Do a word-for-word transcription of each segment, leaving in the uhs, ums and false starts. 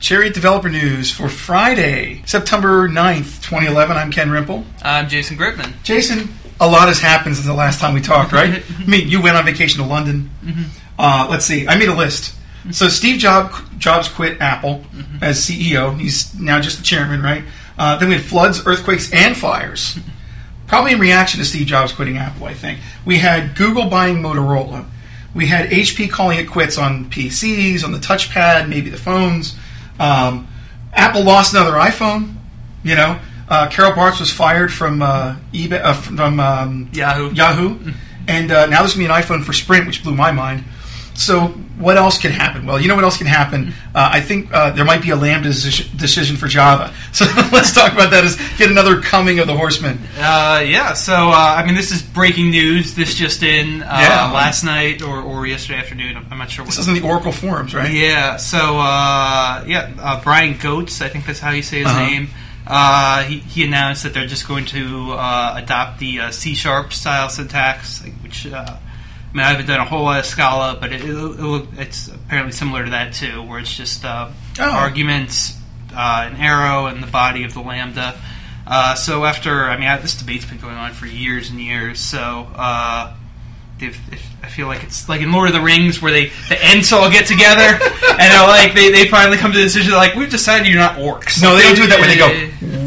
Chariot Developer News for Friday, September ninth, twenty eleven. I'm Ken Rimple. I'm Jason Gripman. Jason, a lot has happened since the last time we talked, right? I mean, you went on vacation to London. Mm-hmm. Uh, let's see. I made a list. So Steve Jobs, Jobs quit Apple mm-hmm. as C E O. He's now just the chairman, right? Uh, then we had floods, earthquakes, and fires. Probably in reaction to Steve Jobs quitting Apple, I think. We had Google buying Motorola. We had H P calling it quits on P Cs, on the touchpad, maybe the phones. Um, Apple lost another iPhone. You know, uh, Carol Bartz was fired from uh, eBay, uh, from um, Yahoo. Yahoo, and uh, now there's going to be an iPhone for Sprint, which blew my mind. So what else can happen? Well, you know what else can happen? Uh, I think uh, there might be a Lambda decision, decision for Java. So let's talk about that as get another coming of the horsemen. Uh, yeah, so, uh, I mean, this is breaking news. This just in uh, yeah. last night or, or yesterday afternoon. I'm not sure. What this is in the Oracle forums, right? Yeah, so, uh, yeah, uh, Brian Goetz, I think that's how you say his uh-huh. name. Uh, he, he announced that they're just going to uh, adopt the uh, C-sharp style syntax, which... Uh, I mean, I haven't done a whole lot of Scala, but it, it, it, it's apparently similar to that too, where it's just uh, oh. arguments, uh, an arrow, and the body of the lambda. Uh, so after, I mean, I, this debate's been going on for years and years. So uh, if, if, I feel like it's like in Lord of the Rings, where they the Ents all get together and they're like they, they finally come to the decision, like we've decided you're not orcs. No, they don't do it that way. They go.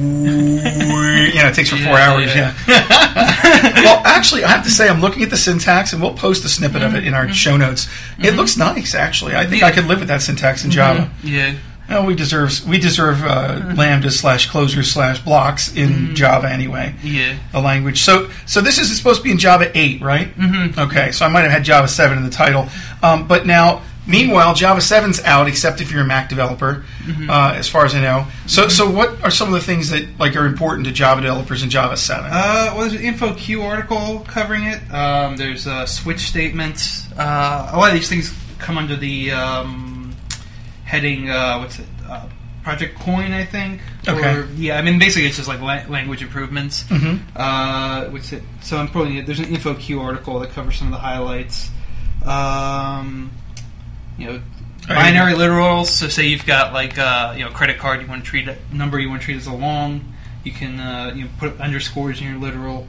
You know, it takes for four yeah, hours. Yeah. yeah. Well, actually, I have to say, I'm looking at the syntax, and we'll post a snippet mm-hmm. of it in our show notes. Mm-hmm. It looks nice, actually. I think yeah. I could live with that syntax in Java. Mm-hmm. Yeah. Well, we deserve we deserve uh, mm-hmm. lambda slash closures slash blocks in mm-hmm. Java anyway. Yeah. The language. So, so this is supposed to be in Java eight, right? Mm-hmm. Okay. So I might have had Java seven in the title, um, but now. Meanwhile, Java seven's out, except if you're a Mac developer, mm-hmm. uh, as far as I know. So, mm-hmm. so what are some of the things that like are important to Java developers in Java seven? Uh, well, there's an InfoQ article covering it. Um, there's a switch statement. Uh, a lot of these things come under the um, heading. Uh, what's it? Uh, Project Coin, I think. Okay. Or, yeah, I mean, basically, it's just like la- language improvements. Mm-hmm. Uh, what's it? So I'm putting it. There's an InfoQ article that covers some of the highlights. Um, You know, binary literals. So, say you've got like uh, you know, credit card. You want to treat it number. You want to treat as a long. You can uh, you know, put underscores in your literal.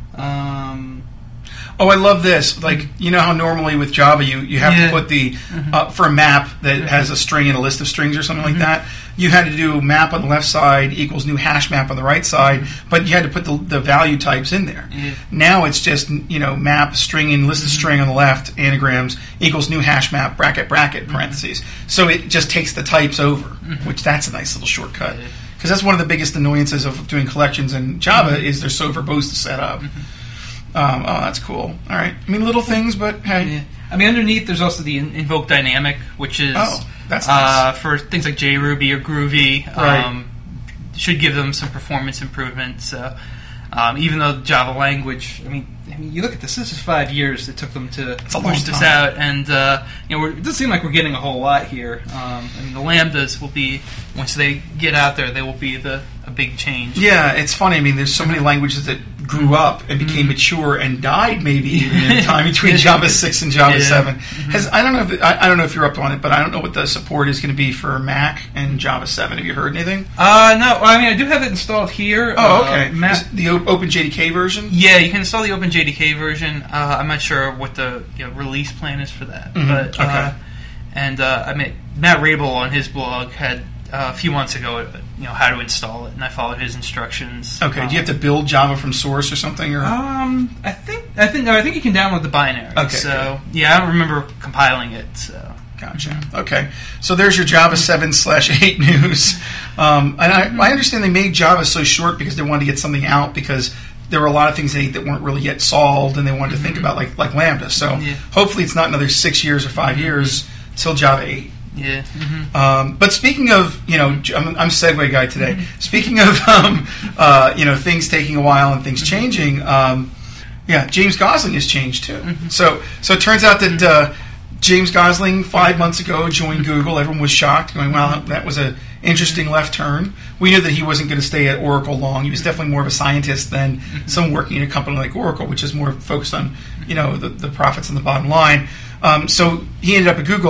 Um, oh, I love this. Like you know how normally with Java you, you have yeah. to put the mm-hmm. uh, for a map that mm-hmm. has a string and a list of strings or something mm-hmm. like that. You had to do map on the left side equals new hash map on the right side, mm-hmm. but you had to put the, the value types in there. Yeah. Now it's just you know map string and list of mm-hmm. string on the left anagrams equals new hash map bracket bracket parentheses. Mm-hmm. So it just takes the types over, mm-hmm. which that's a nice little shortcut because yeah. that's one of the biggest annoyances of doing collections in Java mm-hmm. is they're so verbose to set up. Mm-hmm. Um, oh, that's cool. All right. I mean, little things, but hey. Yeah. I mean, underneath there's also the in- invoke dynamic, which is oh, that's uh, nice. for things like JRuby or Groovy. Right. Um, should give them some performance improvements. So, um, even though the Java language, I mean, I mean, you look at this. This is five years it took them to That's a push long this time. out, and uh, you know, we're, it doesn't seem like we're getting a whole lot here. Um, I mean, the lambdas will be once they get out there, they will be the a big change. Yeah, it's funny. I mean, there's so many languages that grew up and became mm-hmm. mature and died maybe even in the time between Java six and Java yeah. seven. Mm-hmm. Has I don't know if I, I don't know if you're up on it, but I don't know what the support is going to be for Mac and Java seven. Have you heard anything? Uh, no. Well, I mean, I do have it installed here. Oh, okay. Uh, Mac- is the o- OpenJDK version? Yeah, you can install the OpenJDK version. Uh, I'm not sure what the you know, release plan is for that, Mm-hmm. but okay. uh, and uh, I mean Matt Rabel on his blog had uh, a few months ago, you know, how to install it, and I followed his instructions. Okay. Um, Do you have to build Java from source or something? Or Um, I think I think no, I think you can download the binary. Okay, So yeah, I don't remember compiling it. So. Gotcha. Okay. So there's your Java seven slash eight news. Um, and I, I understand they made Java so short because they wanted to get something out because there were a lot of things in eight that weren't really yet solved and they wanted to think about like like Lambda. So Yeah. hopefully it's not another six years or five years till Java eight. Yeah. Mm-hmm. Um, but speaking of, you know, I'm, I'm a segue guy today. Speaking of, um, uh, you know, things taking a while and things changing, um, yeah, James Gosling has changed too. Mm-hmm. So so it turns out that uh, James Gosling five months ago joined Google. Everyone was shocked, going, "Wow, that was an interesting left turn." We knew that he wasn't going to stay at Oracle long. He was definitely more of a scientist than mm-hmm. someone working in a company like Oracle, which is more focused on, you know, the, the profits and the bottom line. Um, so he ended up at Google.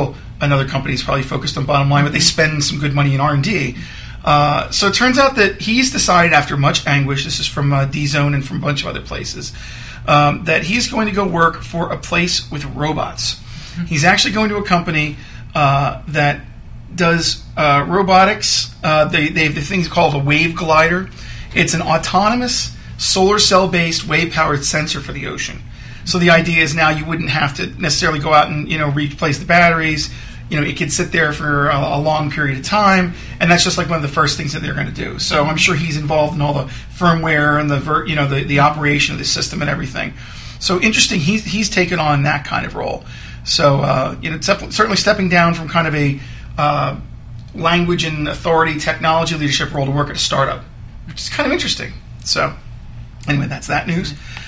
another company is probably focused on bottom line, but they spend some good money in R and D. Uh, so it turns out that he's decided after much anguish, this is from uh, D-Zone and from a bunch of other places, um, that he's going to go work for a place with robots. Mm-hmm. He's actually going to a company uh, that does uh, robotics. Uh, they, they have the thing called a wave glider. It's an autonomous solar cell-based wave-powered sensor for the ocean. So the idea is now you wouldn't have to necessarily go out and, you know, replace the batteries. You know, it could sit there for a, a long period of time, and that's just like one of the first things that they're going to do. So I'm sure he's involved in all the firmware and the ver, you know the, the operation of the system and everything. So interesting, he's he's taken on that kind of role. So uh, you know, certainly stepping down from kind of a uh, language and authority technology leadership role to work at a startup, which is kind of interesting. So anyway, that's that news.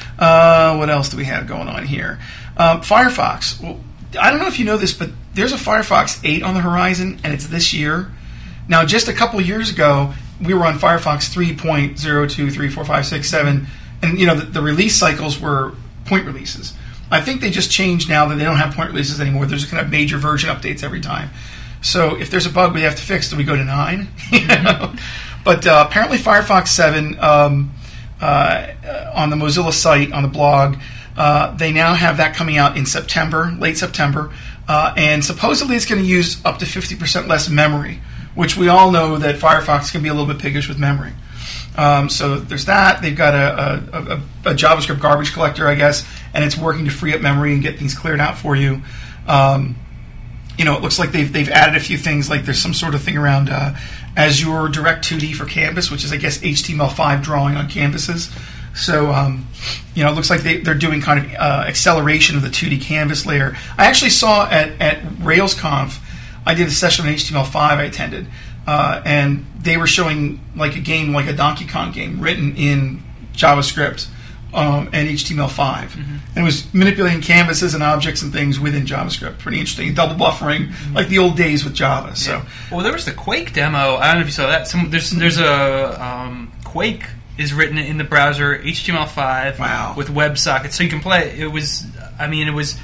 Uh, what else do we have going on here? Um, Firefox. Well, I don't know if you know this, but there's a Firefox eight on the horizon, and it's this year. Now, just a couple of years ago, we were on Firefox three point oh two, three, four, five, six, seven, and you know the, the release cycles were point releases. I think they just changed now that they don't have point releases anymore. They're just going to have major version updates every time. So if there's a bug we have to fix, do we go to nine? you know? But uh, apparently Firefox seven, um, uh, on the Mozilla site, on the blog, Uh, they now have that coming out in September, late September, uh, and supposedly it's going to use up to fifty percent less memory, which we all know that Firefox can be a little bit piggish with memory. Um, so there's that. They've got a, a, a, a JavaScript garbage collector, I guess, and it's working to free up memory and get things cleared out for you. Um, you know, it looks like they've they've added a few things, like there's some sort of thing around uh, Azure Direct two D for Canvas, which is, I guess, H T M L five drawing on canvases. So, um, you know, it looks like they, they're doing kind of uh, acceleration of the two D canvas layer. I actually saw at, at RailsConf, I did a session on H T M L five I attended, uh, and they were showing like a game, like a Donkey Kong game, written in JavaScript um, and H T M L five. Mm-hmm. And it was manipulating canvases and objects and things within JavaScript. Pretty interesting. Double buffering, mm-hmm. like the old days with Java. So, yeah. Well, there was the Quake demo. I don't know if you saw that. Some, there's, there's a um, Quake is written in the browser, H T M L five, wow. with WebSockets, so you can play. It was, I mean, it was.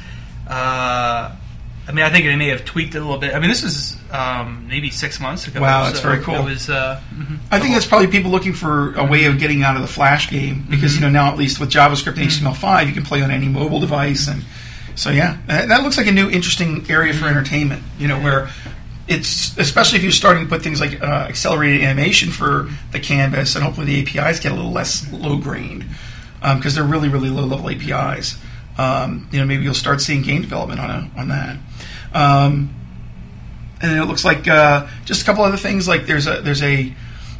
Uh, I mean, I think they may have tweaked it a little bit. I mean, this was um, maybe six months ago. Wow, that's so very cool. It was. Uh, mm-hmm. I think that's probably people looking for a way of getting out of the Flash game, because mm-hmm. you know now at least with JavaScript and mm-hmm. H T M L five, you can play on any mobile device, and so yeah, that looks like a new interesting area for entertainment. You know, where it's, especially if you're starting to put things like uh, accelerated animation for the canvas, and hopefully the A P Is get a little less low-grained, because um, they're really, really low-level A P Is. Um, you know, maybe you'll start seeing game development on a, on that. Um, and then it looks like uh, just a couple other things. Like there's a there's a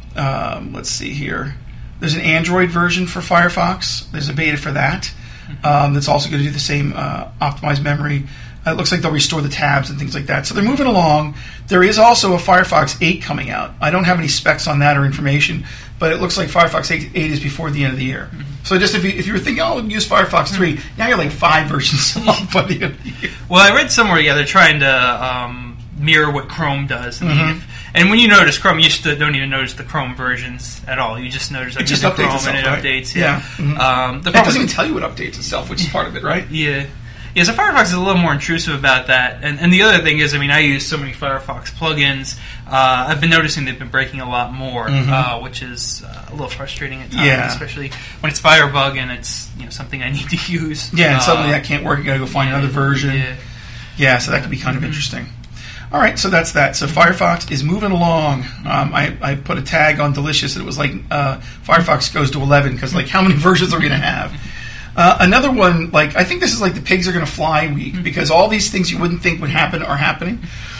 um, let's see here. There's an Android version for Firefox. There's a beta for that. Um, that's also going to do the same uh, optimized memory. Uh, it looks like they'll restore the tabs and things like that. So they're moving along. There is also a Firefox eight coming out. I don't have any specs on that or information, but it looks like Firefox eight, eight is before the end of the year. Mm-hmm. So just if you, if you were thinking, oh, we'll use Firefox three, mm-hmm. now you're like five versions off by the end of the year. Well, I read somewhere, yeah, they're trying to um, mirror what Chrome does. I mean, Mm-hmm. if, and when you notice Chrome, you just don't even notice the Chrome versions at all. You just notice like, it just using updates Chrome itself, and it right? updates. Yeah. Yeah. Mm-hmm. Um, the it doesn't problem- even tell you what updates itself, which is part of it, right? Yeah. Yeah, so Firefox is a little more intrusive about that. And, and the other thing is, I mean, I use so many Firefox plugins. Uh, I've been noticing they've been breaking a lot more, mm-hmm. uh, which is uh, a little frustrating at times, Yeah. especially when it's Firebug and it's you know something I need to use. Yeah, and uh, suddenly that can't work. You got to go find yeah, another version. Yeah. Yeah, so that could be kind of interesting. All right, so that's that. So Firefox is moving along. Um, I, I put a tag on Delicious that it was like uh, Firefox goes to eleven, because like how many versions are we going to have? Uh, another one, like I think this is like the pigs are going to fly week, because all these things you wouldn't think would happen are happening.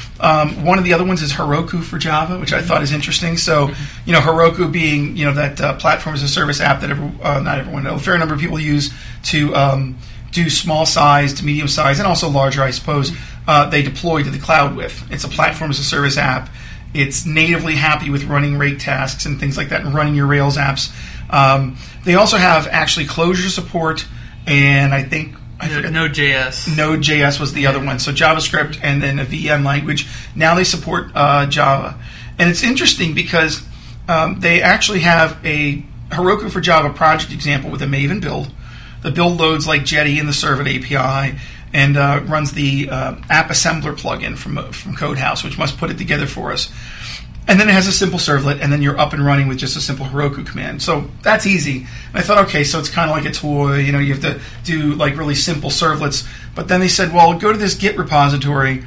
Um, one of the other ones is Heroku for Java, which I thought is interesting. So, you know, Heroku being, you know, that uh, platform as a service app that every, uh, not everyone, a fair number of people use to um, do small size to medium size, and also larger, I suppose, uh, they deploy to the cloud with. It's a platform as a service app. It's natively happy with running rate tasks and things like that, and running your Rails apps. Um, they also have actually Clojure support, and I think I no, forget, Node.js. Node.js was the other one. So JavaScript and then a V M language. Now they support uh, Java. And it's interesting because um, they actually have a Heroku for Java project example with a Maven build. The build loads like Jetty and the Servlet A P I. and uh, runs the uh, app assembler plugin from from Codehouse, which must put it together for us. And then it has a simple servlet, and then you're up and running with just a simple Heroku command. So that's easy. And I thought, okay, so it's kind of like a toy. You know, you have to do like really simple servlets. But then they said, well, go to this Git repository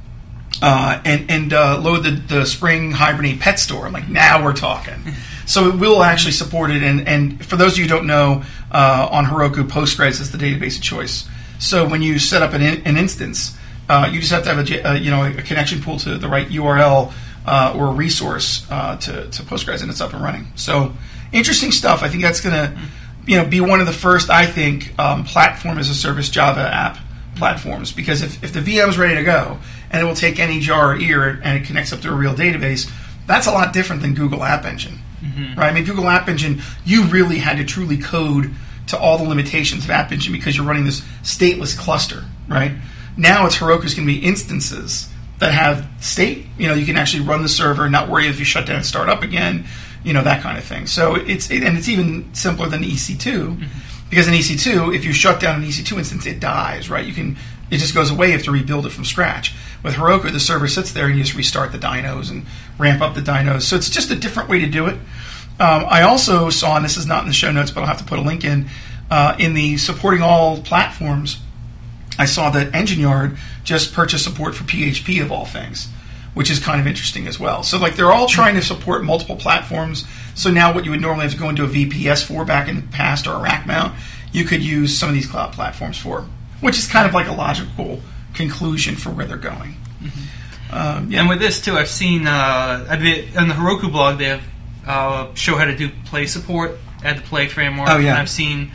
uh, and and uh, load the, the Spring Hibernate Pet Store. I'm like, now we're talking. So it will actually support it. And, and for those of you who don't know, uh, on Heroku, Postgres is the database of choice. So when you set up an, in, an instance, uh, you just have to have a, a you know a connection pool to the right U R L. Uh, or a resource uh, to, to Postgres, and it's up and running. So interesting stuff. I think that's going to, you know, be one of the first, I think, um, platform as a service Java app platforms. Because if, if the V M is ready to go and it will take any jar or ear and it connects up to a real database, that's a lot different than Google App Engine, mm-hmm. right? I mean, Google App Engine, you really had to truly code to all the limitations of App Engine because you're running this stateless cluster, right? Now it's Heroku's going to be instances that have state, you know, you can actually run the server and not worry if you shut down and start up again, you know, that kind of thing. So it's, and it's even simpler than E C two, mm-hmm. because in E C two, if you shut down an E C two instance, it dies, right? You can, it just goes away. You have to rebuild it from scratch. With Heroku, the server sits there and you just restart the dynos and ramp up the dynos. So it's just a different way to do it. Um, I also saw, and this is not in the show notes, but I'll have to put a link in, uh, in the supporting all platforms, I saw that EngineYard just purchased support for P H P of all things, which is kind of interesting as well. So like they're all trying to support multiple platforms. So now what you would normally have to go into a V P S for back in the past or a rack mount, you could use some of these cloud platforms for, which is kind of like a logical conclusion for where they're going. Mm-hmm. Um, yeah. And with this too, I've seen uh, I mean, on the Heroku blog they have uh, show how to do Play support, add the Play framework. Oh yeah. And I've seen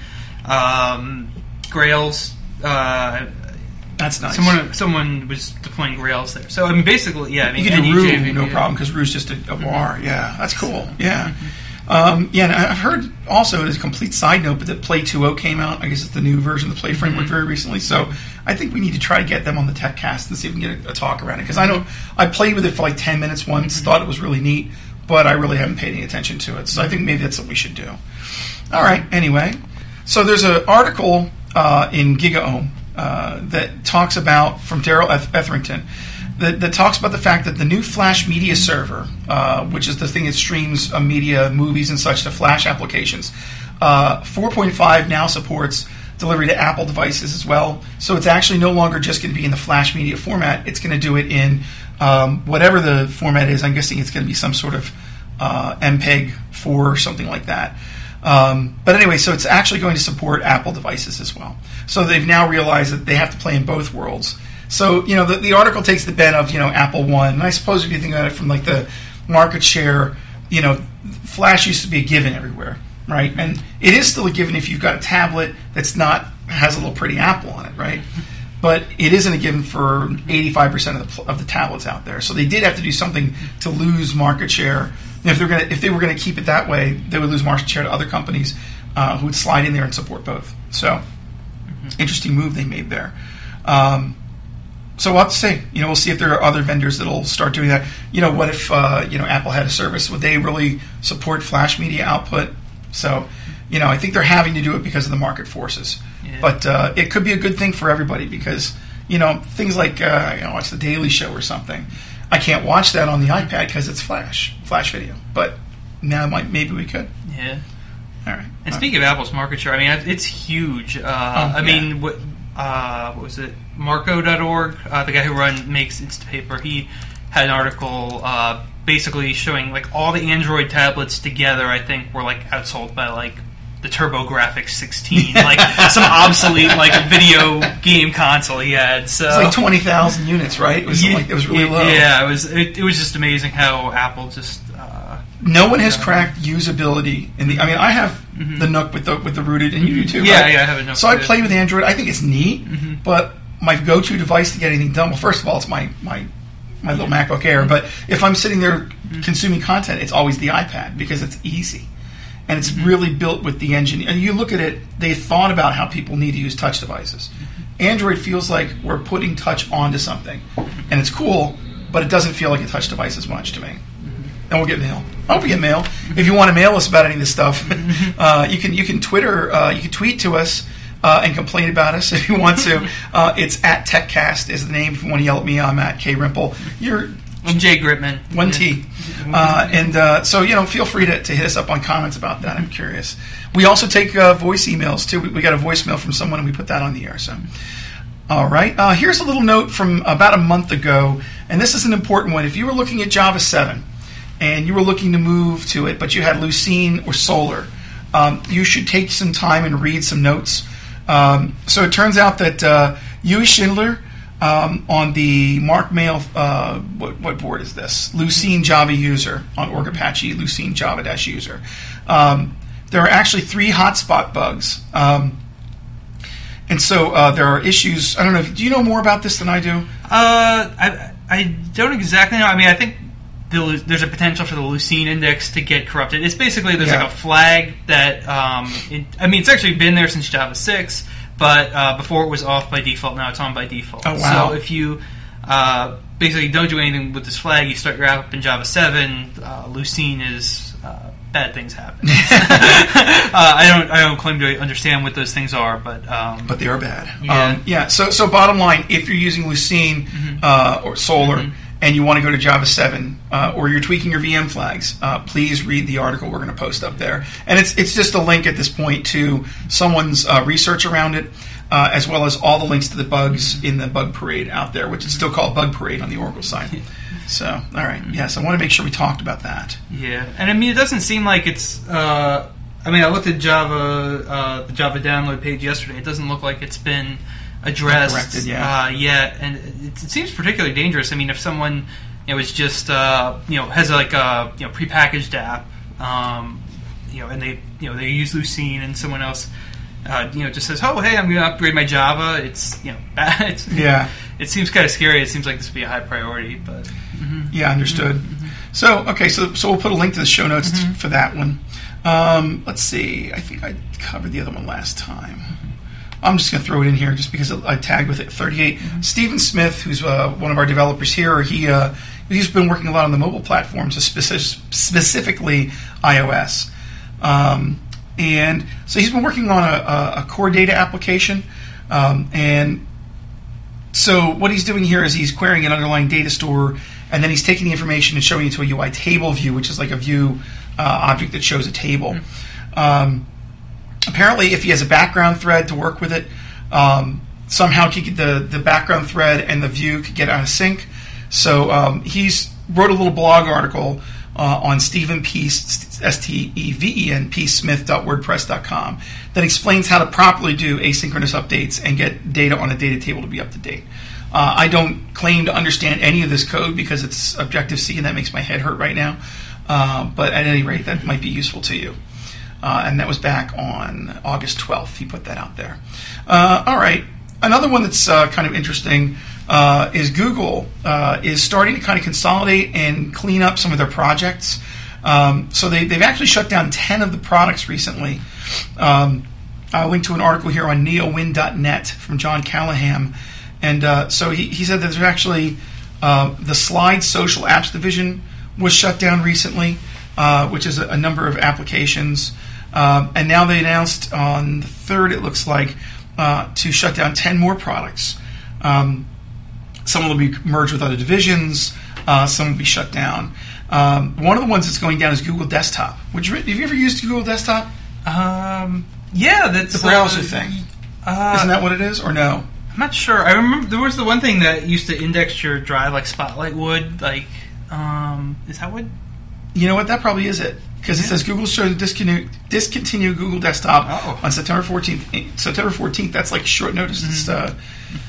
um, Grails. Uh, That's nice. Someone someone was deploying Rails there. So I mean, basically, yeah. I mean, you can do Roo, J V, no yeah. problem, because Roo's just a, a mm-hmm. bar. Yeah, that's cool. Yeah, um, yeah. And I've heard also, as a complete side note, but that Play two point oh came out. I guess it's the new version of the Play framework mm-hmm. very recently. So I think we need to try to get them on the TechCast and see if we can get a, a talk around it. Because I know I played with it for like ten minutes once, mm-hmm. thought it was really neat, but I really haven't paid any attention to it. So I think maybe that's what we should do. All right. Anyway, so there's an article uh, in GigaOM. Uh, that talks about, from Daryl Etherington, that, that talks about the fact that the new Flash Media Server, uh, which is the thing that streams uh, media, movies, and such to Flash applications, uh, four point five now supports delivery to Apple devices as well. So it's actually no longer just going to be in the Flash Media format. It's going to do it in um, whatever the format is. I'm guessing it's going to be some sort of uh, M P E G four or something like that. Um, but anyway, so it's actually going to support Apple devices as well. So they've now realized that they have to play in both worlds. So, you know, the, the article takes the bent of, you know, Apple One. And I suppose if you think about it from like the market share, you know, Flash used to be a given everywhere, right? And it is still a given if you've got a tablet that's not, has a little pretty Apple on it, right? But it isn't a given for eighty-five percent of the, of the tablets out there. So they did have to do something to lose market share. And if they're going to, if they were going to keep it that way, they would lose market share to other companies uh, who would slide in there and support both. So, mm-hmm. interesting move they made there. Um, so we'll have to see. You know, we'll see if there are other vendors that'll start doing that. You know, what if uh, you know Apple had a service? Would they really support Flash media output? So, you know, I think they're having to do it because of the market forces. Yeah. But uh, it could be a good thing for everybody because you know things like uh, you know, watch the Daily Show or something. I can't watch that on the iPad because it's Flash, Flash video. But now might, maybe we could. Yeah. All right. And All speaking right. of Apple's market share, I mean, it's huge. Uh, oh, I yeah. mean, what, uh, what was it? Marco dot org, uh, the guy who run makes Instapaper, he had an article uh, basically showing like all the Android tablets together, I think, were like outsold by like the TurboGrafx sixteen, like some obsolete like video game console he had. So it's like twenty thousand units, right? It was yeah, like it was really low. Yeah, it was. It, it was just amazing how Apple just. Uh, no one has cracked usability in the. I mean, I have mm-hmm. the Nook with the with the rooted, and you do too. Yeah, right? yeah, I have a Nook. So I play with Android. I think it's neat, mm-hmm. but my go-to device to get anything done. Well, first of all, it's my my. my little yeah. MacBook Air, but if I'm sitting there mm-hmm. consuming content, it's always the iPad because it's easy. And it's mm-hmm. really built with the engine. And you look at it, they thought about how people need to use touch devices. Mm-hmm. Android feels like we're putting touch onto something. And it's cool, but it doesn't feel like a touch device as much to me. Mm-hmm. And we'll get mail. I hope we get mail. Mm-hmm. If you want to mail us about any of this stuff, uh, you can you can Twitter, uh, you can tweet to us uh, and complain about us if you want to. Uh, it's at TechCast is the name. If you want to yell at me, I'm at K Rimple. You're I'm Jay Gritman. One T. Uh, and uh, so, you know, feel free to, to hit us up on comments about that. I'm curious. We also take uh, voice emails, too. We, we got a voicemail from someone, and we put that on the air. So, all right. Uh, here's a little note from about a month ago, and this is an important one. If you were looking at Java seven and you were looking to move to it, but you had Lucene or Solr, um, you should take some time and read some notes. Um, so it turns out that uh, Yui Schindler, Um, on the Mark Mail, uh, what, what board is this? Lucene Java user on Org Apache, Lucene Java-user. Um, there are actually three hotspot bugs. Um, and so uh, there are issues. I don't know. Do you know more about this than I do? Uh, I, I don't exactly know. I mean, I think the, there's a potential for the Lucene index to get corrupted. It's basically, there's yeah. like a flag that, um, it, I mean, it's actually been there since Java six. But uh, before it was off by default, now it's on by default. Oh, wow. So if you uh, basically don't do anything with this flag, you start your app in Java seven, uh, Lucene is uh, bad things happen. uh, I don't I don't claim to understand what those things are, but um, but they are bad. Yeah. Um, yeah. So so bottom line, if you're using Lucene mm-hmm. uh, or Solr. Mm-hmm. and you want to go to Java seven, uh, or you're tweaking your V M flags, uh, please read the article we're going to post up there. And it's it's just a link at this point to someone's uh, research around it, uh, as well as all the links to the bugs in the bug parade out there, which is still called Bug Parade on the Oracle site. So, all right, yes, I want to make sure we talked about that. Yeah, and I mean, it doesn't seem like it's... Uh, I mean, I looked at Java, uh, the Java download page yesterday. It doesn't look like it's been addressed corrected, yeah. uh, yet, and it, it seems particularly dangerous. I mean, if someone, you know, is just uh, you know has like a you know prepackaged app, um, you know, and they you know they use Lucene, and someone else, uh, you know, just says, "Oh, hey, I'm going to upgrade my Java." It's you know bad. It's, yeah, it seems kind of scary. It seems like this would be a high priority, but mm-hmm. yeah, understood. Mm-hmm. So okay, so so we'll put a link to the show notes mm-hmm. for that one. Um, let's see. I think I covered the other one last time. I'm just going to throw it in here just because I tagged with it. thirty-eight. Mm-hmm. Stephen Smith, who's uh, one of our developers here, he uh, he's been working a lot on the mobile platforms, speci- specifically iOS, um, and so he's been working on a, a core data application, um, and so what he's doing here is he's querying an underlying data store, and then he's taking the information and showing it to a U I table view, which is like a view uh, object that shows a table. Mm-hmm. Um, Apparently, if he has a background thread to work with it, um, somehow he could, the, the background thread and the view could get out of sync. So um, he's wrote a little blog article uh, on Stephen P. S T E V E N P. Smith dot wordpress dot com that explains how to properly do asynchronous updates and get data on a data table to be up to date. Uh, I don't claim to understand any of this code because it's Objective-C, and that makes my head hurt right now. Uh, but at any rate, that might be useful to you. Uh, and that was back on August twelfth. He put that out there. Uh, all right. Another one that's uh, kind of interesting uh, is Google uh, is starting to kind of consolidate and clean up some of their projects. Um, so they, they've actually shut down ten of the products recently. Um, I'll link to an article here on neowin dot net from John Callahan. And uh, so he, he said that there's actually uh, the Slide Social Apps division was shut down recently, uh, which is a, a number of applications. Um, and now they announced on the third, it looks like, uh, to shut down ten more products. Um, some will be merged with other divisions. Uh, some will be shut down. Um, one of the ones that's going down is Google Desktop. Would you, have you ever used Google Desktop? Um, yeah, that's the browser uh, thing. Uh, Isn't that what it is, or no? I'm not sure. I remember there was the one thing that used to index your drive like Spotlight would. Like, um, is that what? You know what? That probably is it. Because it says Google shows discontinue, discontinue Google Desktop oh. on September fourteenth. September fourteenth, that's like short notice. Mm-hmm. It's uh,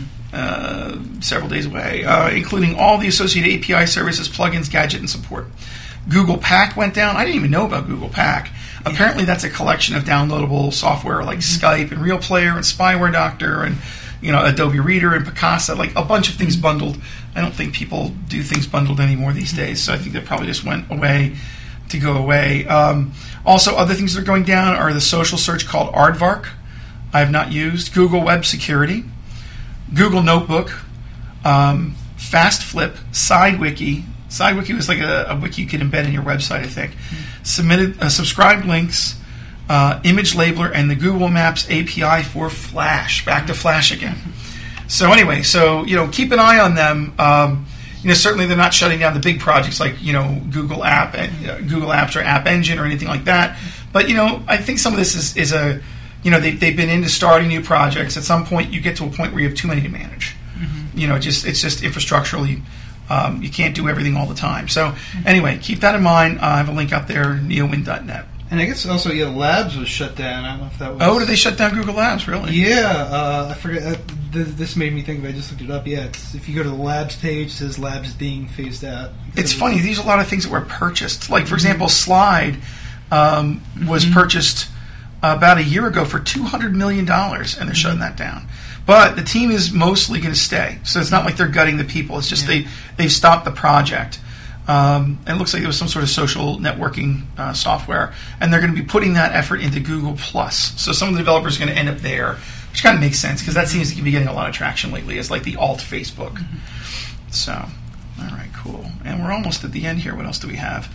uh, several days away, uh, including all the associated A P I services, plugins, gadget, and support. Google Pack went down. I didn't even know about Google Pack. Yeah. Apparently, that's a collection of downloadable software like mm-hmm. Skype and Real Player and Spyware Doctor and you know Adobe Reader and Picasa, like a bunch of things bundled. I don't think people do things bundled anymore these days, so I think that probably just went away. To go away. Um, also, other things that are going down are the social search called Aardvark. I have not used. Google Web Security, Google Notebook, um, FastFlip, SideWiki. SideWiki was like a, a wiki you could embed in your website, I think. Mm-hmm. Submitted, uh, subscribed links, uh, image labeler, and the Google Maps A P I for Flash. Back to Flash again. So anyway, so you know, keep an eye on them. Um, you know, certainly they're not shutting down the big projects like you know Google App, uh, Google Apps or App Engine or anything like that. But you know, I think some of this is, is a you know they, they've been into starting new projects. At some point, you get to a point where you have too many to manage. Mm-hmm. You know, just it's just infrastructurally. Um, you can't do everything all the time. So anyway, keep that in mind. Uh, I have a link out there, neowin dot net. And I guess also, yeah, Labs was shut down. I don't know if that was... Oh, did they shut down Google Labs, really? Yeah, uh, I forget. Uh, th- this made me think of it. I just looked it up. Yeah, it's, if you go to the Labs page, it says Labs being phased out. It's it funny. These are a lot of things that were purchased. Like, for example, Slide um, was mm-hmm. purchased about a year ago for two hundred million dollars, and they're mm-hmm. shutting that down. But the team is mostly going to stay. So it's not like they're gutting the people. It's just yeah. they, they've stopped the project. Um, and it looks like it was some sort of social networking uh, software. And they're going to be putting that effort into Google Plus. So some of the developers are going to end up there, which kind of makes sense because that seems to be getting a lot of traction lately as like the alt Facebook. Mm-hmm. So, all right, cool. And we're almost at the end here. What else do we have?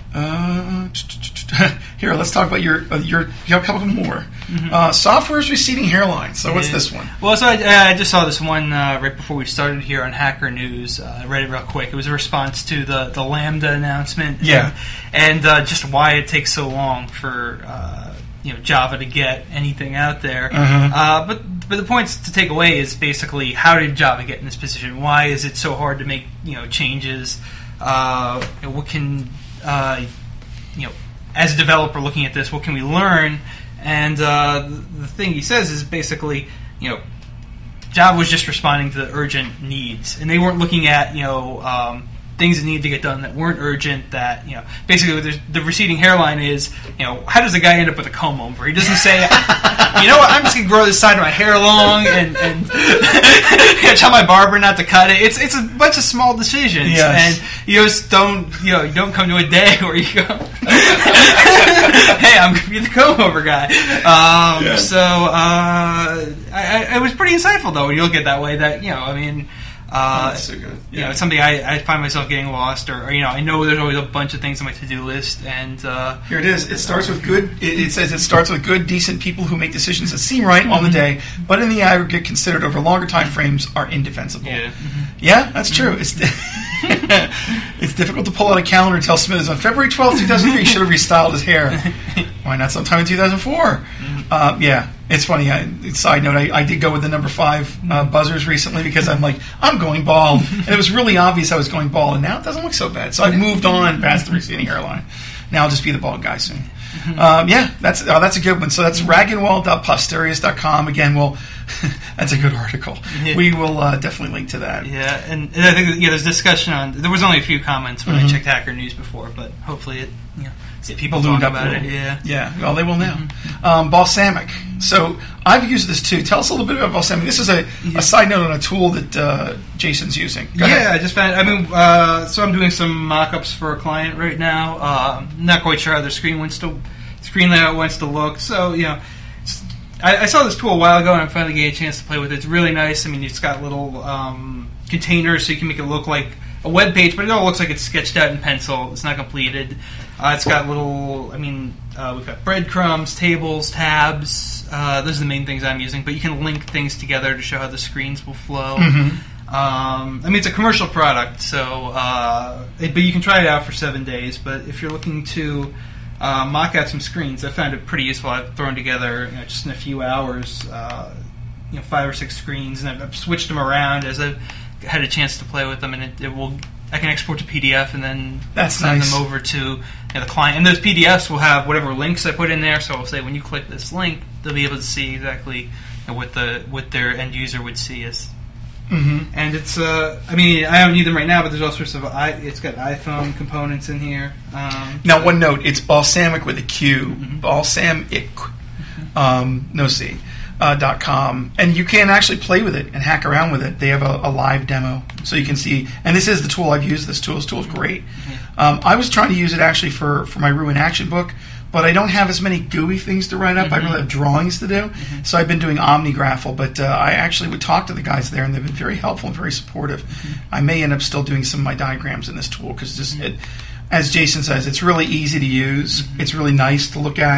Uh, here, let's talk about your uh, your. You have a couple more. Mm-hmm. Uh, software's receding hairline. So what's yeah. this one? Well, so I, I just saw this one uh, right before we started here on Hacker News. Uh, I read it real quick. It was a response to the, the Lambda announcement. Yeah, and, and uh, just why it takes so long for uh, you know Java to get anything out there. Uh-huh. Uh, but but the points to take away is basically how did Java get in this position? Why is it so hard to make you know changes? Uh, you know, what can Uh, you know, as a developer looking at this, what can we learn? And uh, the, the thing he says is basically, you know, Java was just responding to the urgent needs, and they weren't looking at you know um, things that needed to get done that weren't urgent. That you know, basically the, the receding hairline is, you know, how does a guy end up with a comb over? He doesn't say, you know what, I'm just gonna grow this side of my hair long and and tell my barber not to cut it. It's it's a bunch of small decisions, yes. and you just don't you know you don't come to a day where you go, hey, I'm gonna be the comb over guy. Um, yeah. So uh, I, I, it was pretty insightful though when you look at it that way. That you know, I mean. Uh, oh, so good. Yeah. You know, it's something I, I find myself getting lost, or, or you know, I know there's always a bunch of things on my to-do list, and uh, here it is. It starts with good. It, it says it starts with good, decent people who make decisions that seem right mm-hmm. on the day, but in the aggregate, considered over longer time frames, are indefensible. Yeah, mm-hmm. yeah, that's true. Mm-hmm. It's it's difficult to pull out a calendar and tell Smithers on February twelfth, two thousand three, he should have restyled his hair. Why not sometime in two thousand four? Mm-hmm. Uh, yeah. It's funny. I, side note: I, I did go with the number five uh, buzzers recently because I'm like, I'm going bald, and it was really obvious I was going bald, and now it doesn't look so bad. So I've moved on past the receding hairline. Now I'll just be the bald guy soon. Um, yeah, that's oh, that's a good one. So that's raggedwall dot posterius dot com. Again, we'll that's a good article. Yeah. We will uh, definitely link to that. Yeah, and, and I think that, yeah, there's discussion on. There was only a few comments when mm-hmm. I checked Hacker News before, but hopefully it you know. People talk about it, yeah. Yeah, well, they will now. Mm-hmm. Um, Balsamiq. So I've used this too. Tell us a little bit about Balsamiq. This is a, yeah. a side note on a tool that uh, Jason's using. Go yeah, ahead. I just found. I mean, uh, so I'm doing some mock-ups for a client right now. Uh, not quite sure how their screen wants to, screen layout wants to look. So you know, I, I saw this tool a while ago, and I'm finally getting a chance to play with it. It's really nice. I mean, it's got little um, containers, so you can make it look like a web page, but it all looks like it's sketched out in pencil. It's not completed. Uh, it's got little, I mean, uh, we've got breadcrumbs, tables, tabs. Uh, those are the main things I'm using, but you can link things together to show how the screens will flow. Mm-hmm. Um, I mean, it's a commercial product, so uh, it, but you can try it out for seven days. But if you're looking to uh, mock out some screens, I found it pretty useful. I've thrown together, you know, just in a few hours, uh, you know, five or six screens, and I've, I've switched them around as I've had a chance to play with them, and it, it will. I can export to P D F and then That's send nice. them over to you know, the client. And those P D Fs will have whatever links I put in there. So I'll say when you click this link, they'll be able to see exactly you know, what the what their end user would see as. Mm-hmm. And it's, uh, I mean, I don't need them right now, but there's all sorts of, I, it's got iPhone components in here. Um, now, so. one note, it's Balsamiq with a Q, Mm-hmm. Balsamiq, um, no C. Uh, dot com, and you can actually play with it and hack around with it. They have a, a live demo, so you can see. And this is the tool I've used. This tool, this tool is great. Mm-hmm. Um, I was trying to use it actually for, for my Ruin Action book, but I don't have as many G U I things to write up. Mm-hmm. I really have drawings to do, mm-hmm. so I've been doing OmniGraffle. But uh, I actually would talk to the guys there, and they've been very helpful and very supportive. Mm-hmm. I may end up still doing some of my diagrams in this tool because just mm-hmm. it, as Jason says, it's really easy to use. Mm-hmm. It's really nice to look at.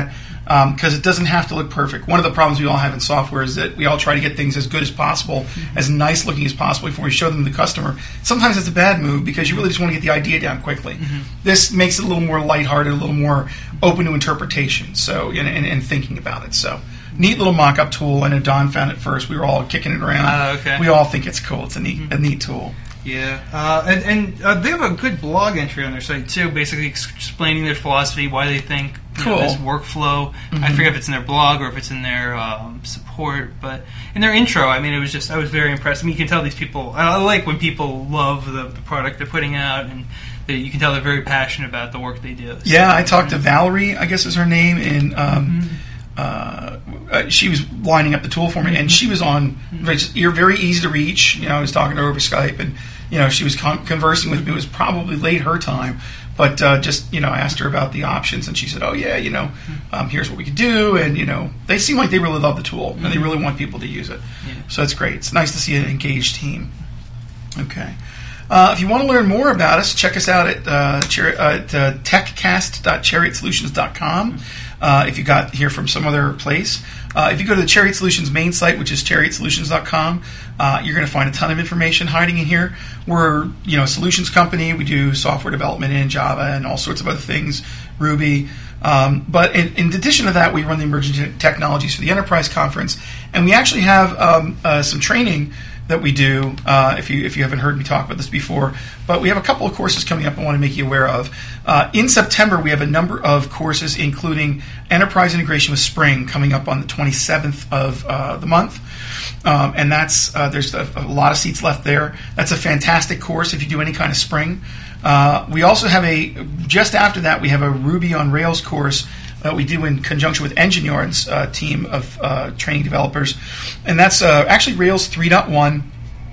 because um, it doesn't have to look perfect. One of the problems we all have in software is that we all try to get things as good as possible, mm-hmm. as nice looking as possible before we show them to the customer. Sometimes it's a bad move because you really just want to get the idea down quickly. Mm-hmm. This makes it a little more lighthearted, a little more open to interpretation, so and, and, and thinking about it. So neat little mock-up tool. I know Don found it first. We were all kicking it around. Uh, okay. We all think it's cool. It's a neat, mm-hmm. a neat tool. Yeah, uh, and, and uh, they have a good blog entry on their site too, basically ex- explaining their philosophy, why they think you cool. know, this workflow. Mm-hmm. I forget if it's in their blog or if it's in their um, support, but in their intro, I mean, it was just I was very impressed. I mean, you can tell these people. I like when people love the, the product they're putting out, and they, you can tell they're very passionate about the work they do. So, yeah, I talked to Valerie, I guess is her name, and. Um, mm-hmm. Uh, uh, she was lining up the tool for me, and she was on. You're very easy to reach. You know, I was talking to her over Skype, and you know, she was con- conversing with me. It was probably late her time, but uh, just you know, I asked her about the options, and she said, "Oh yeah, you know, um, here's what we could do." And you know, they seem like they really love the tool, and they really want people to use it. Yeah. So it's great. It's nice to see an engaged team. Okay. Uh, if you want to learn more about us, check us out at, uh, chari- uh, at uh, techcast dot chariot solutions dot com. Uh, if you got here from some other place. Uh, if you go to the Chariot Solutions main site, which is chariot solutions dot com, uh, you're going to find a ton of information hiding in here. We're you know a solutions company. We do software development in Java and all sorts of other things, Ruby. Um, but in, in addition to that, we run the Emerging Technologies for the Enterprise Conference, and we actually have um, uh, some training that we do, uh, if you if you haven't heard me talk about this before. But we have a couple of courses coming up I want to make you aware of. Uh, in September, we have a number of courses, including Enterprise Integration with Spring, coming up on the twenty-seventh of uh, the month. Um, and that's uh, there's a, a lot of seats left there. That's a fantastic course if you do any kind of Spring. Uh, we also have a, just after that, we have a Ruby on Rails course Uh, we do in conjunction with Engineard's uh, team of uh, training developers. And that's uh, actually Rails three point one.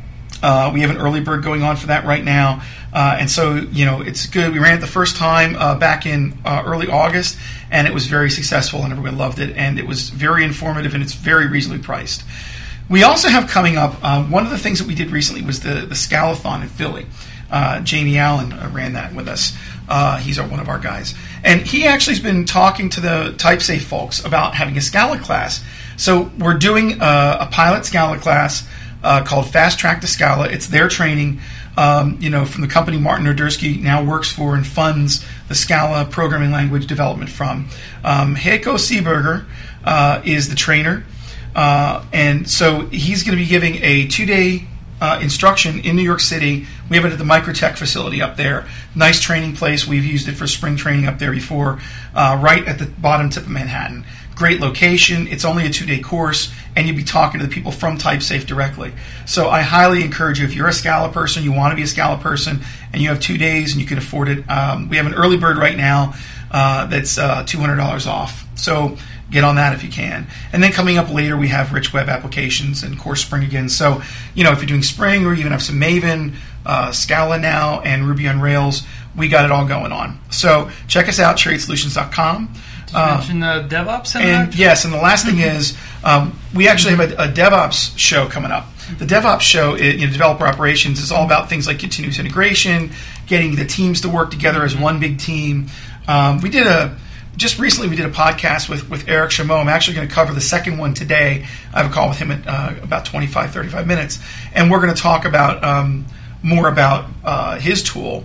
Uh, we have an early bird going on for that right now. Uh, and so, you know, it's good. We ran it the first time uh, back in uh, early August, and it was very successful, and everyone loved it. And it was very informative, and it's very reasonably priced. We also have coming up, um, one of the things that we did recently was the, the Scalathon in Philly. Uh, Jamie Allen uh, ran that with us. Uh, he's our, one of our guys. And he actually has been talking to the TypeSafe folks about having a Scala class. So we're doing uh, a pilot Scala class uh, called Fast Track to Scala. It's their training, um, you know, from the company Martin Nerdersky now works for and funds the Scala programming language development from. Um, Heiko Seeberger uh, is the trainer. Uh, and so he's going to be giving a two-day Uh, instruction in New York City. We have it at the Microtech facility up there. Nice training place. We've used it for spring training up there before, uh, right at the bottom tip of Manhattan. Great location. It's only a two-day course, and you'll be talking to the people from TypeSafe directly. So I highly encourage you, if you're a Scala person, you want to be a Scala person, and you have two days and you can afford it, um, we have an early bird right now uh, that's uh, two hundred dollars off. So get on that if you can. And then coming up later, we have Rich Web Applications and Core Spring again. So, you know, if you're doing Spring or even have some Maven, uh, Scala now, and Ruby on Rails, we got it all going on. So check us out, chariot solutions dot com. Did you uh, mention the DevOps seminar? And yes, and the last thing is, um, we actually have a, a DevOps show coming up. The DevOps show, it, you know, developer operations, is all about things like continuous integration, getting the teams to work together as one big team. Um, we did a Just recently, we did a podcast with, with Eric Chameau. I'm actually going to cover the second one today. I have a call with him at uh, about twenty-five, thirty-five minutes. And we're going to talk about um, more about uh, his tool,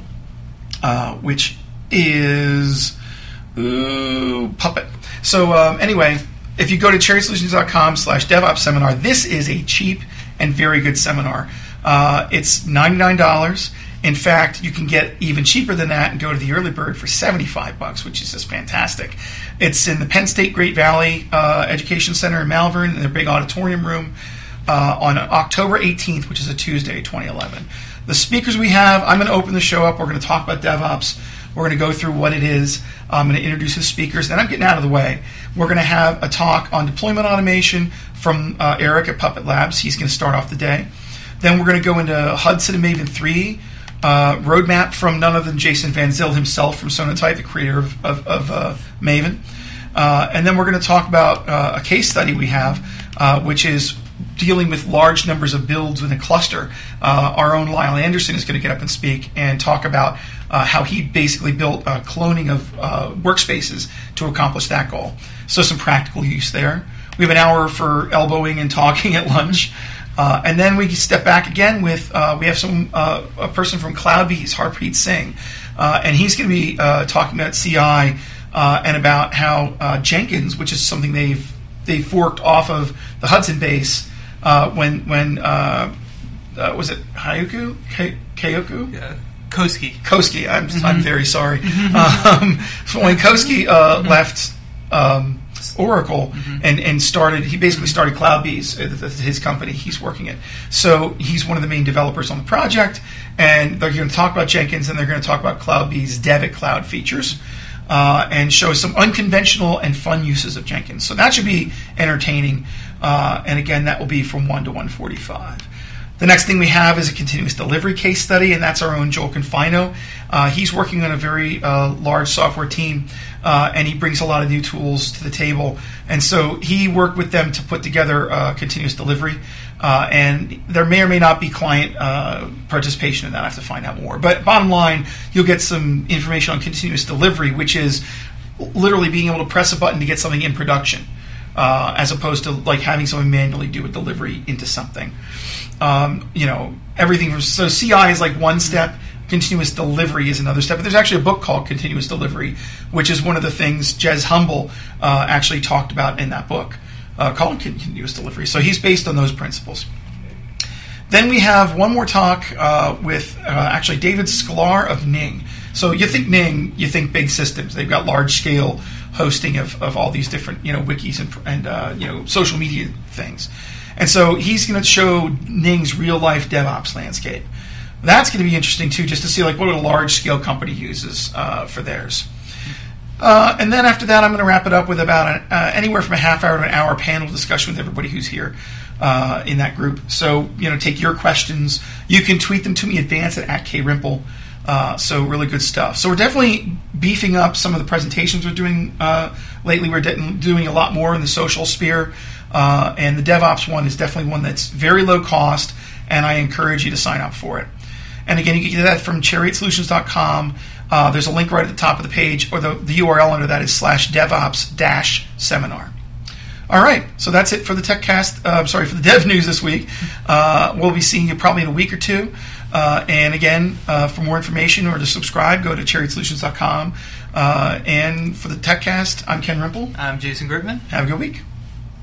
uh, which is ooh, Puppet. So um, anyway, if you go to chariot solutions dot com slash DevOps seminar, this is a cheap and very good seminar. Uh, it's ninety-nine dollars. In fact, you can get even cheaper than that and go to the early bird for seventy-five bucks, which is just fantastic. It's in the Penn State Great Valley uh, Education Center in Malvern, in their big auditorium room, uh, on October eighteenth, which is a Tuesday, twenty eleven. The speakers we have, I'm going to open the show up. We're going to talk about DevOps. We're going to go through what it is. I'm going to introduce the speakers. Then I'm getting out of the way. We're going to have a talk on deployment automation from uh, Eric at Puppet Labs. He's going to start off the day. Then we're going to go into Hudson and Maven three. Uh, roadmap from none other than Jason Van Zyl himself from Sonatype, the creator of, of, of uh, Maven. Uh, and then we're going to talk about uh, a case study we have, uh, which is dealing with large numbers of builds within a cluster. Uh, our own Lyle Anderson is going to get up and speak and talk about uh, how he basically built uh, cloning of uh, workspaces to accomplish that goal. So some practical use there. We have an hour for elbowing and talking at lunch. Uh, and then we step back again with, uh, we have some uh, a person from CloudBees, Harpreet Singh. Uh, and he's going to be uh, talking about C I uh, and about how uh, Jenkins, which is something they've they forked off of the Hudson base uh, when when uh, uh, was it Hyoku K- Kyoku yeah. Koski Koski I'm mm-hmm. I'm very sorry um, so when Koski uh, mm-hmm. left um, Oracle mm-hmm. and and started he basically started CloudBees, his company he's working at, so he's one of the main developers on the project, and they're going to talk about Jenkins and they're going to talk about CloudBees Dev at Cloud features. Uh, and show some unconventional and fun uses of Jenkins. So that should be entertaining. Uh, and again, that will be from one to one forty-five. The next thing we have is a continuous delivery case study, and that's our own Joel Confino. Uh, he's working on a very uh, large software team, uh, and he brings a lot of new tools to the table. And so he worked with them to put together uh, continuous delivery. Uh, and there may or may not be client uh, participation in that. I have to find out more. But bottom line, you'll get some information on continuous delivery, which is literally being able to press a button to get something in production, uh, as opposed to like having someone manually do a delivery into something. Um, you know, everything. From, so C I is like one step. Continuous delivery is another step. But there's actually a book called Continuous Delivery, which is one of the things Jez Humble uh, actually talked about in that book. Uh, called Continuous Delivery. So he's based on those principles. Then we have one more talk uh, with uh, actually David Sklar of Ning. So you think Ning, you think big systems. They've got large scale hosting of, of all these different you know wikis and, and uh, you know social media things. And so he's going to show Ning's real life DevOps landscape. That's going to be interesting too, just to see like what a large scale company uses uh, for theirs. Uh, and then after that, I'm going to wrap it up with about an, uh, anywhere from a half hour to an hour panel discussion with everybody who's here uh, in that group. So, you know, take your questions. You can tweet them to me, advance it at krimple. Uh, so really good stuff. So we're definitely beefing up some of the presentations we're doing uh, lately. We're de- doing a lot more in the social sphere. Uh, and the DevOps one is definitely one that's very low cost, and I encourage you to sign up for it. And again, you can get that from chariot solutions dot com. Uh, there's a link right at the top of the page, or the, the U R L under that is slash DevOps dash seminar. All right, so that's it for the TechCast. Uh, sorry, for the Dev News this week. Uh, we'll be seeing you probably in a week or two. Uh, and again, uh, for more information or to subscribe, go to chariot solutions dot com. Uh, and for the TechCast, I'm Ken Rimple. I'm Jason Gritman. Have a good week.